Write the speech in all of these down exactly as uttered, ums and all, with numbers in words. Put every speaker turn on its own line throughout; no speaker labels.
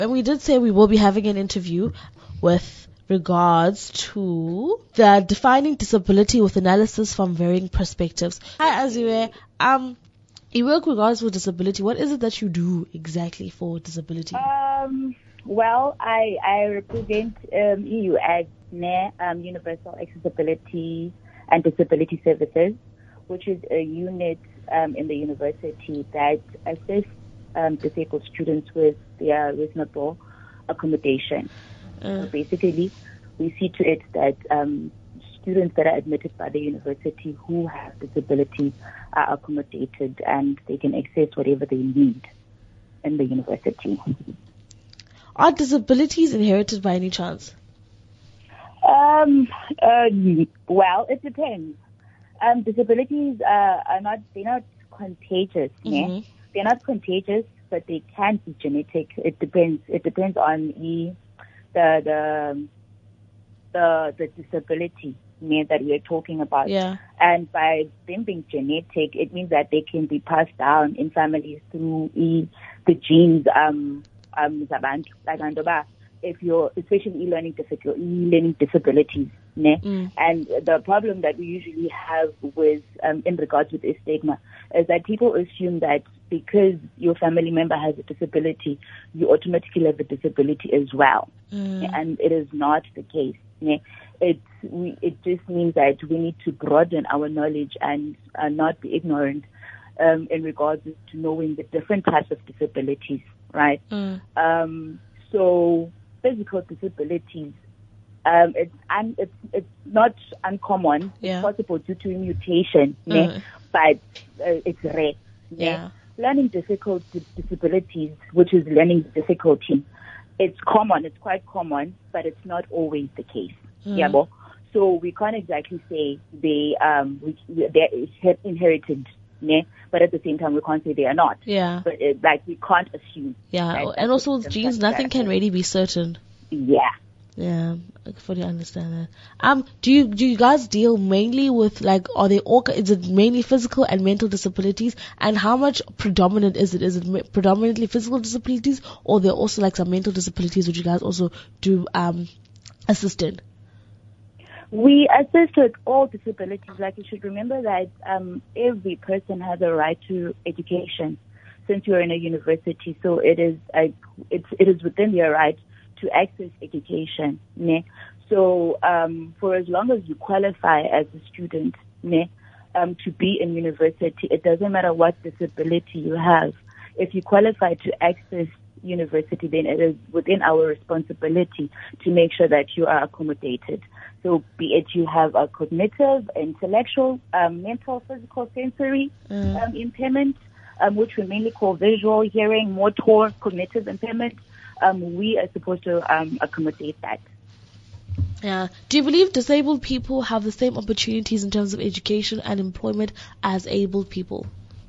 And we did say we will be having an interview with regards to the defining disability with analysis from varying perspectives. Hi, Aziwe. Um, you work with regards with disability. What is it that you do exactly for disability?
Um, well, I, I represent um, E U as um, Universal Accessibility and Disability Services, which is a unit um, in the university that assists um, disabled students with their reasonable accommodation.
Uh.
So basically, we see to it that um, students that are admitted by the university who have disabilities are accommodated and they can access whatever they need in the university.
Are disabilities inherited by any chance?
Um, uh, well, it depends. Um, disabilities uh, are not, they're not contagious.
Mm-hmm.
Yeah? They're not contagious, but they can be genetic. It depends. It depends on the, the, the, the, the disability yeah, that we're talking about.
Yeah.
And by them being genetic, it means that they can be passed down in families through the, the genes, um, um, like if you're, especially e-learning difficult, e-learning disabilities, ne?
Mm.
And the problem that we usually have with, um, in regards with stigma is that people assume that because your family member has a disability, you automatically have a disability as well.
Mm.
And it is not the case. Ne? It, we, it just means that we need to broaden our knowledge and uh, not be ignorant um, in regards to knowing the different types of disabilities, right?
Mm.
Um, so physical disabilities, um, it's, un, it's it's not uncommon.
Yeah.
It's possible due to mutation,
Mm.
ne? But uh, it's rare. Ne?
Yeah.
Learning difficult disabilities, which is learning difficulty, it's common. It's quite common, but it's not always the case.
Mm.
Yeah, bo? So we can't exactly say they um we, they're inherited, ne? But at the same time, we can't say they are not.
Yeah.
But it, like we can't assume.
Yeah.
Right?
And also with
That's
genes,
that's
nothing
that.
can really be certain.
Yeah.
Yeah, I fully understand that. Um, do you do you guys deal mainly with like are they all is it mainly physical and mental disabilities, and how much predominant is it? Is it me- predominantly physical disabilities, or there are also like some mental disabilities which you guys also do um assist in?
We assist with all disabilities. Like you should remember that um every person has a right to education. Since you're in a university, so it is like it's it is within your right to access education, ne? So, um, for as long as you qualify as a student, ne, um, to be in university, it doesn't matter what disability you have. If you qualify to access university, then it is within our responsibility to make sure that you are accommodated. So, be it you have a cognitive, intellectual, um, mental, physical, sensory
Mm.
um, impairment, um, which we mainly call visual, hearing, motor, cognitive impairment. Um, we are supposed to um, accommodate that.
Yeah. Do you believe disabled people have the same opportunities in terms of education and employment as able people?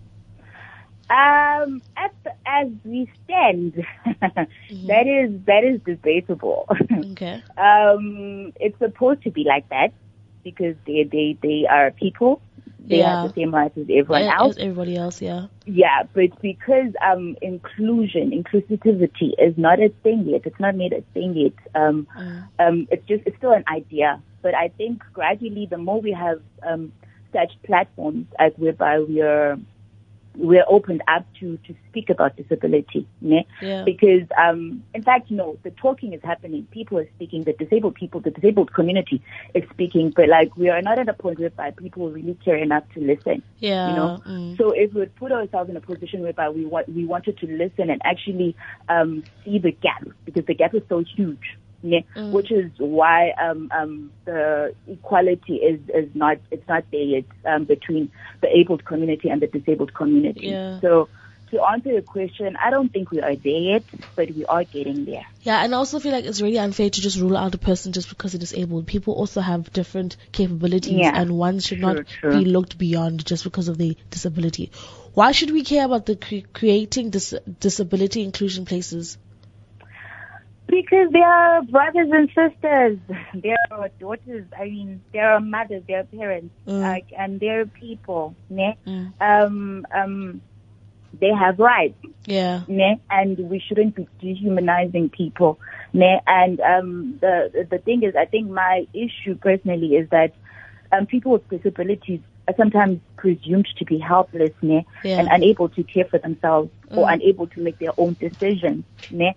Um, at the, as we stand,
Mm-hmm.
that is that is debatable.
Okay.
um, it's supposed to be like that because they they they are people. They
Yeah.
have the same rights as everyone
Yeah,
else.
as everybody else, yeah.
Yeah, but because um, inclusion, inclusivity is not a thing yet. It's not made a thing yet. Um,
Mm.
um, it's just it's still an idea. But I think gradually, the more we have um, such platforms as whereby we are we're opened up to, to speak about disability, ne?
Yeah.
Because um, in fact, no, the talking is happening. People are speaking. The disabled people, the disabled community is speaking. But like we are not at a point whereby people really care enough to listen.
Yeah.
You know.
Mm.
So if we would put ourselves in a position whereby we want we wanted to listen and actually um, see the gap, because the gap is so huge. Yeah,
Mm.
which is why um, um, the equality is, is not it's not there yet um, between the abled community and the disabled community.
Yeah.
So to answer your question, I don't think we are there yet, but we are getting there.
Yeah, and I also feel like it's really unfair to just rule out a person just because they're disabled. People also have different capabilities,
Yeah.
and one should
True,
not
true.
be looked beyond just because of their disability. Why should we care about the cre- creating dis- disability inclusion places?
Because they are brothers and sisters, they are daughters. I mean, they are mothers, they are parents,
Mm.
like, and they are people. Ne?
Mm.
Um, um, they have rights.
Yeah.
Ne? And we shouldn't be dehumanizing people. Ne? And um, the the thing is, I think my issue personally is that um, people with disabilities are sometimes presumed to be helpless, ne?
Yeah.
And unable to care for themselves
Mm.
or unable to make their own decisions. Ne?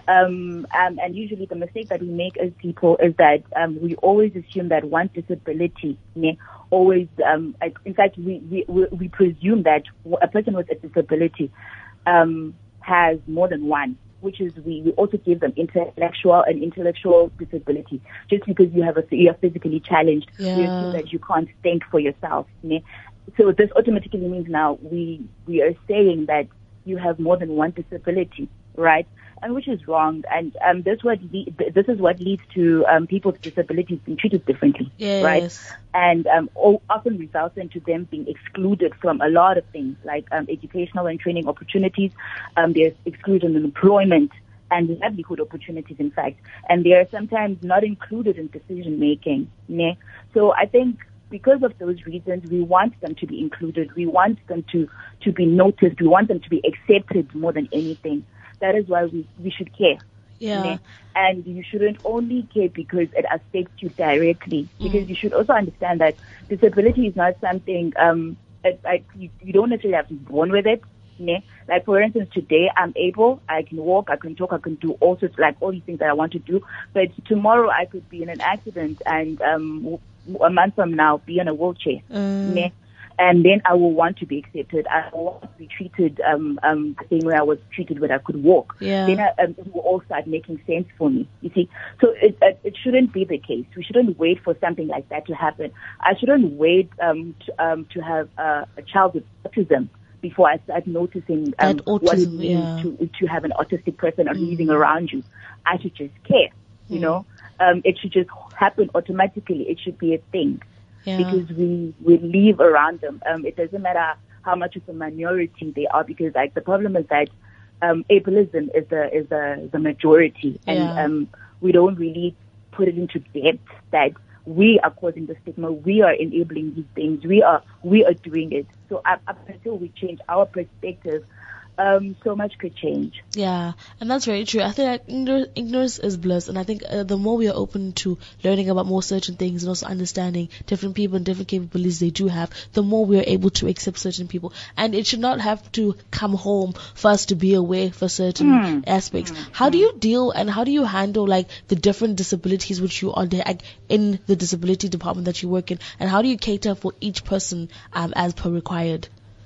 Um, um, and usually the mistake that we make as people is that um, we always assume that one disability, ne, always, um, like, in fact, we, we, we we presume that a person with a disability um, has more than one, which is we, we also give them intellectual and intellectual disability. Just because you have a you are physically challenged,
Yeah.
we assume that you can't think for yourself. Ne? So this automatically means now we we are saying that you have more than one disability, right? And which is wrong, and um, this what le- this is what leads to um, people with disabilities being treated differently,
Yes.
right? And um, o- often results into them being excluded from a lot of things, like um, educational and training opportunities. Um, they're excluded in employment and livelihood opportunities, in fact, and they are sometimes not included in decision making. Ne? So I think because of those reasons, we want them to be included. We want them to to be noticed. We want them to be accepted more than anything. That is why we, we should care.
Yeah.
Ne? And you shouldn't only care because it affects you directly. Because
Mm.
you should also understand that disability is not something, um, it, like you, you don't necessarily have to be born with it. Ne? Like, for instance, today I'm able, I can walk, I can talk, I can do all sorts, like all these things that I want to do. But tomorrow I could be in an accident and um, a month from now be in a wheelchair.
Mm.
Ne? And then I will want to be accepted. I will want to be treated um, um, the same way I was treated when I could walk.
Yeah.
Then I, um, it will all start making sense for me. You see, so it, it it shouldn't be the case. We shouldn't wait for something like that to happen. I shouldn't wait um, to, um, to have uh, a child with autism before I start noticing um,
That
what it
autism,
means
yeah.
to to have an autistic person or
Mm.
living around you. I should just care. You
Mm.
know, um, it should just happen automatically. It should be a thing.
Yeah.
Because we, we live around them. Um, it doesn't matter how much of a minority they are, because like the problem is that um, ableism is the is the the majority, and
Yeah.
um, we don't really put it into depth that we are causing the stigma, we are enabling these things, we are we are doing it. So up, up until we change our perspective, um, so much could change.
Yeah, and that's very true. I think like, ignor- ignorance is bliss, and I think uh, the more we are open to learning about more certain things and also understanding different people and different capabilities they do have, the more we are able to accept certain people. And it should not have to come home for us to be aware for certain
Mm.
aspects. How do you deal and how do you handle like the different disabilities which you are there like, in the disability department that you work in, and how do you cater for each person um, as per required?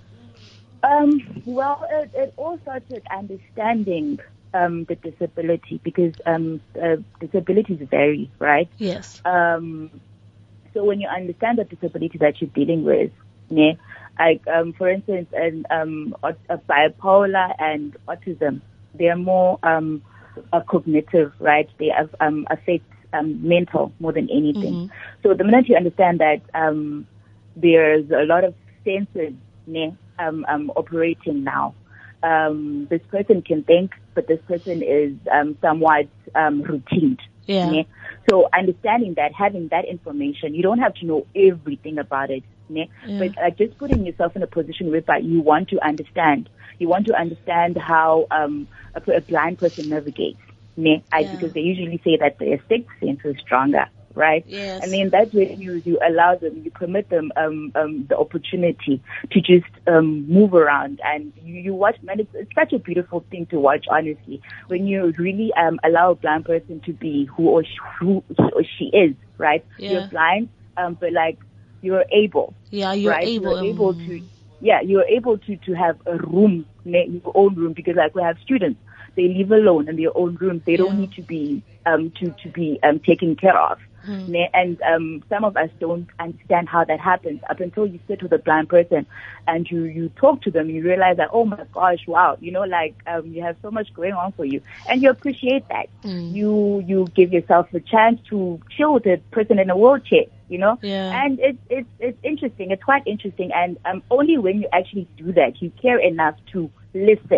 Um, well, it, it all starts with understanding um, the disability, because um, uh, disabilities vary, right?
Yes.
Um, so when you understand the disability that you're dealing with, ne, like um, for instance, and um, aut- uh, bipolar and autism, they are more um, uh, cognitive, right? They have, um, affect um, mental more than anything.
Mhm.
So the minute you understand that um, there's a lot of senses ne, um, um, operating now. Um, this person can think, but this person is um, somewhat um, routine.
Yeah.
Ne? So understanding that, having that information, you don't have to know everything about it. Ne?
Yeah.
But uh, just putting yourself in a position whereby you want to understand. You want to understand how um, a, a blind person navigates. Ne? I,
Yeah.
Because they usually say that their sixth sense is stronger. Right?
Yes.
And then that's when you, you allow them, you permit them um, um, the opportunity to just um, move around. And you, you watch, man, it's, it's such a beautiful thing to watch, honestly, when you really um, allow a blind person to be who or she, who he or she is, right?
Yeah.
You're blind, um, but like you're able.
Yeah, you're
right?
able.
You're able
um,
to, yeah, you're able to, to have a room, ne- your own room, because like we have students, they live alone in their own rooms. They
Yeah.
don't need to be um, to to be um, taken care of.
Mm.
Ne? And um, some of us don't understand how that happens up until you sit with a blind person and you, you talk to them. You realize that, oh my gosh, wow, you know, like um, you have so much going on for you, and you appreciate that.
Mm.
You you give yourself a chance to chill with a person in a wheelchair, you know.
Yeah.
And it's it's it's interesting. It's quite interesting, and um, only when you actually do that, you care enough to listen.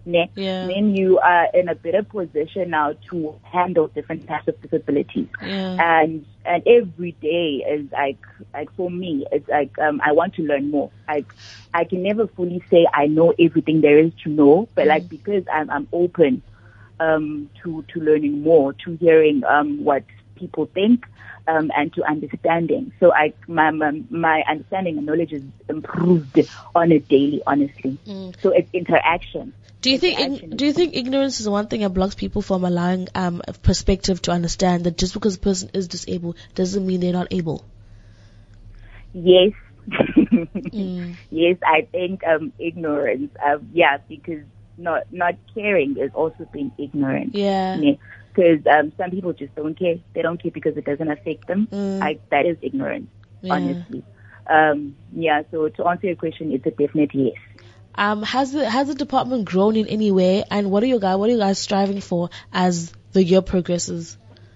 ne?
Yeah.
Then you are in a better position now to handle different types of disabilities.
Yeah.
And and every day is like like for me, it's like um I want to learn more. Like I can never fully say I know everything there is to know, but
Mm.
like because I'm I'm open um to to learning more, to hearing um what people think, um and to understanding. So I my my, my understanding and knowledge is improved on a daily, honestly.
Mm.
So it's interaction.
Do you think
Interaction
ig-
is
do you think ignorance is one thing that blocks people from allowing um a perspective to understand that just because a person is disabled doesn't mean they're not able?
Yes.
Mm.
Yes, I think um ignorance. Uh, yeah, because not not caring is also being ignorant.
Yeah.
Because um, some people just don't care. They don't care because it doesn't affect them.
Mm.
I, that is ignorance,
Yeah.
honestly. Um, yeah. So to answer your question, it's a definite yes.
Um, has the has the department grown in any way, and what are you guys what are you guys striving for as the year progresses?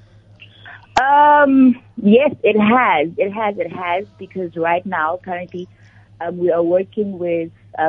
Um, yes, it has. It has. It has because right now, currently, um, we are working with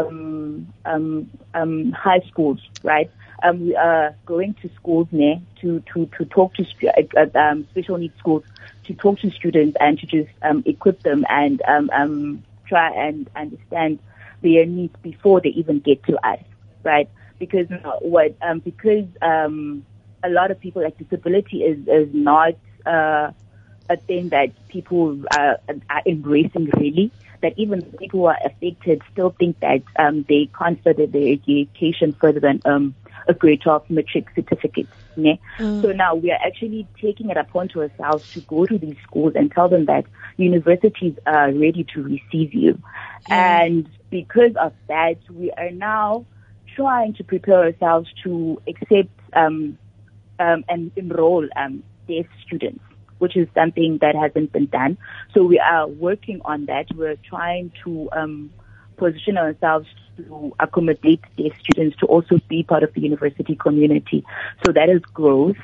um, um, um, high schools, right? Um, we are going to schools ne, to, to, to talk to stu- uh, um, special needs schools, to talk to students and to just um, equip them and um, um, try and understand their needs before they even get to us, right? Because uh, what um, because um, a lot of people like disability is is not uh, a thing that people uh, are embracing really. That even people who are affected still think that um, they can't further their education further than um, a grade twelve matric certificate. Ne?
Mm.
So now we are actually taking it upon to ourselves to go to these schools and tell them that universities are ready to receive you.
Yeah.
And because of that, we are now trying to prepare ourselves to accept um, um, and enroll um, deaf students, which is something that hasn't been done. So we are working on that. We're trying to um, position ourselves to accommodate deaf students to also be part of the university community. So that is growth.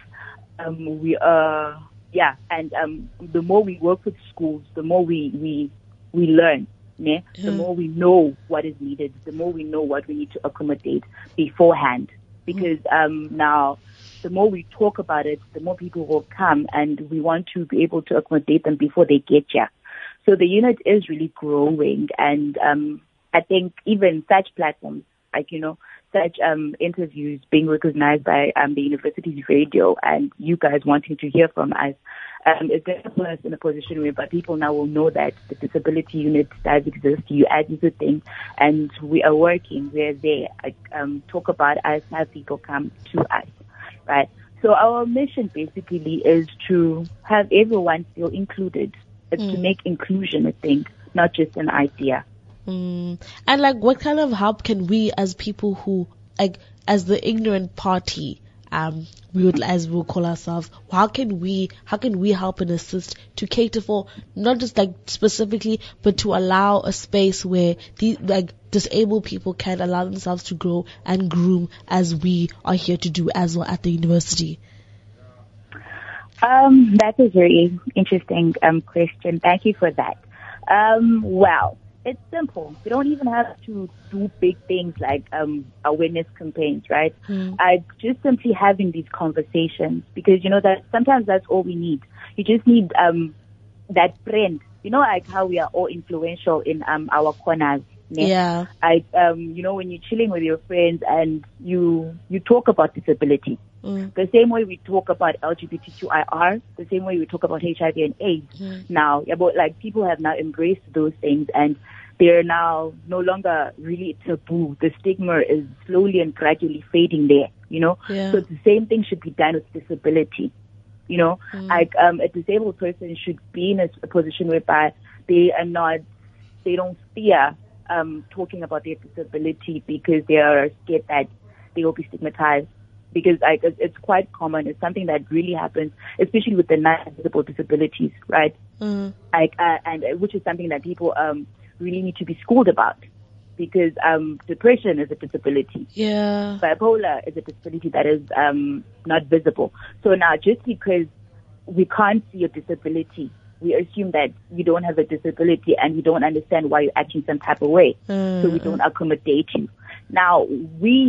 Um, we are, yeah, and um, the more we work with schools, the more we we we learn. Ne?
Yeah.
The more we know what is needed, the more we know what we need to accommodate beforehand. Because um, now, the more we talk about it, the more people will come, and we want to be able to accommodate them before they get here. So the unit is really growing, and um, I think even such platforms, like, you know, such um, interviews being recognized by um, the university's radio and you guys wanting to hear from us, um, is going to put us in a position where people now will know that the disability unit does exist. You add this thing, and we are working. We're there. Like, um, talk about us, have people come to us, right? So our mission basically is to have everyone feel included. It's
Mm.
to make inclusion a thing, not just an idea.
Mm. And like, what kind of help can we, as people who, like, as the ignorant party, um, we would, as we'll call ourselves, how can we, how can we help and assist to cater for not just like specifically, but to allow a space where these like disabled people can allow themselves to grow and groom as we are here to do as well at the university?
Um, that's a very interesting um, question. Thank you for that. Um, well, it's simple. We don't even have to do big things like um, awareness campaigns, right?
Mm.
I just simply having these conversations, because you know that sometimes that's all we need. You just need um, that friend. You know, like how we are all influential in um, our corners. Ne?
Yeah.
I, um, you know, when you're chilling with your friends and you you talk about disability.
Mm.
The same way we talk about L G B T Q I R, the same way we talk about H I V and AIDS.
Mm.
Now, about like people have now embraced those things, and they're now no longer really taboo. The stigma is slowly and gradually fading there, you know.
Yeah.
So the same thing should be done with disability. You know,
Mm.
like um, a disabled person should be in a, a position whereby they are not, they don't fear um, talking about their disability because they are scared that they will be stigmatized. Because like it's quite common. It's something that really happens, especially with the non-visible disabilities, right?
Mm.
Like, uh, and uh, which is something that people um really need to be schooled about, because um depression is a disability.
Yeah.
Bipolar is a disability that is um not visible. So now, just because we can't see your disability, we assume that you don't have a disability and we don't understand why you're acting some type of way.
Mm.
So we don't accommodate you. Now we.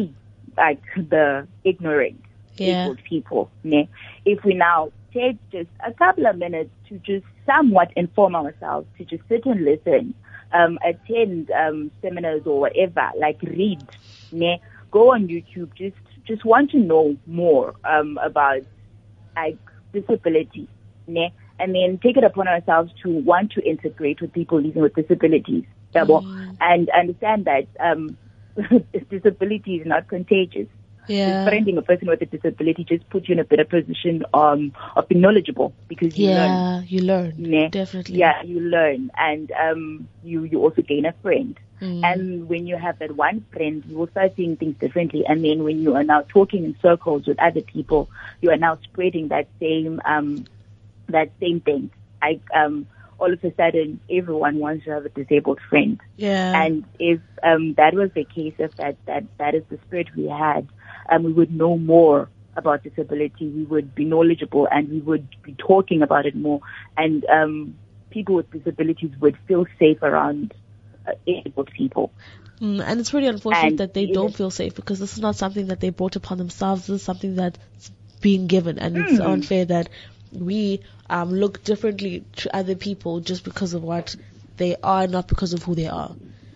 like the ignorant
Yeah.
disabled people. Ne? If we now take just a couple of minutes to just somewhat inform ourselves, to just sit and listen, um, attend um, seminars or whatever, like read, ne? Go on YouTube, just just want to know more um, about like disability, ne? And then take it upon ourselves to want to integrate with people living with disabilities,
Mm.
and understand that um, disability is not contagious.
Yeah.
Befriending a person with a disability just puts you in a better position um, of being knowledgeable, because you learn.
Yeah, you learn.
Ne?
Definitely.
Yeah, you learn, and um, you you also gain a friend.
Mm.
And when you have that one friend, you will start seeing things differently. And then when you are now talking in circles with other people, you are now spreading that same um, that same thing. Like um, all of a sudden, everyone wants to have a disabled friend.
Yeah.
And if um, that was the case, if that that that is the spirit we had, um, we would know more about disability. We would be knowledgeable, and we would be talking about it more. And um, people with disabilities would feel safe around uh, disabled people.
Mm, and it's really unfortunate
And
that they
it
don't
is-
feel safe, because this is not something that they brought upon themselves. This is something that's being given, and it's
Mm.
unfair that we um, look differently to other people just because of what they are, not because of who they are.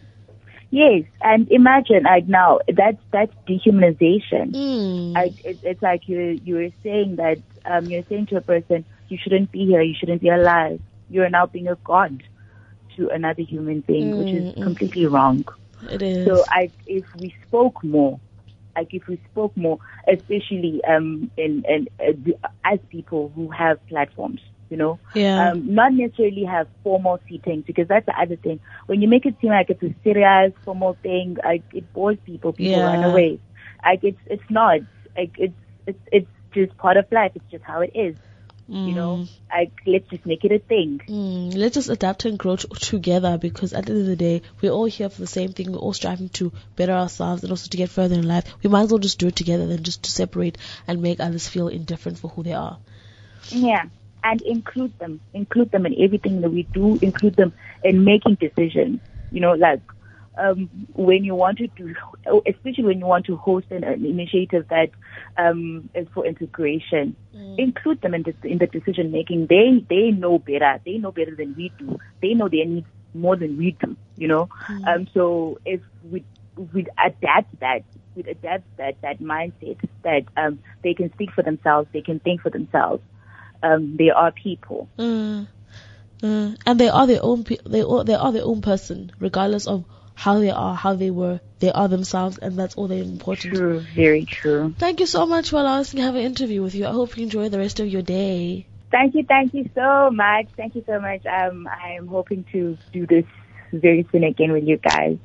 Yes, and imagine like now that's that's dehumanization.
Mm.
I, it, it's like you you were saying that um, you're saying to a person, you shouldn't be here, you shouldn't be alive. You are now being a god to another human being, which is
Mm-mm.
completely wrong.
It is.
So I, if we spoke more, like if we spoke more, especially um, in, in uh, as people who have platforms, you know,
yeah.
um, not necessarily have formal seatings, because that's the other thing. When you make it seem like it's a serious formal thing, like it bores people. People
Yeah.
run away. Like it's it's not. Like it's it's it's just part of life. It's just how it is.
Mm.
You know, like let's just make it a thing.
Mm, let's just adapt and grow t- together, because at the end of the day, we're all here for the same thing. We're all striving to better ourselves and also to get further in life. We might as well just do it together than just to separate and make others feel indifferent for who they are.
Yeah, and include them, include them in everything that we do. Include them in making decisions. You know, like um, when you want to do, especially when you want to host an, an initiative that um, is for integration.
Mm.
Include them in the, in the decision making. They they know better. They know better than we do. They know their needs more than we do. You know.
Mm.
Um. So if we we adapt that, we adapt that that mindset that um they can speak for themselves. They can think for themselves. Um. They are people.
Mm. Mm. And they are their own. Pe- they all, they are their own person, regardless of how they are, how they were. They are themselves, and that's all they're important.
True. Very true.
Thank you so much for allowing us to have an interview with you. I hope you enjoy the rest of your day.
Thank you. Thank you so much. Thank you so much. Um. I'm hoping to do this very soon again with you guys.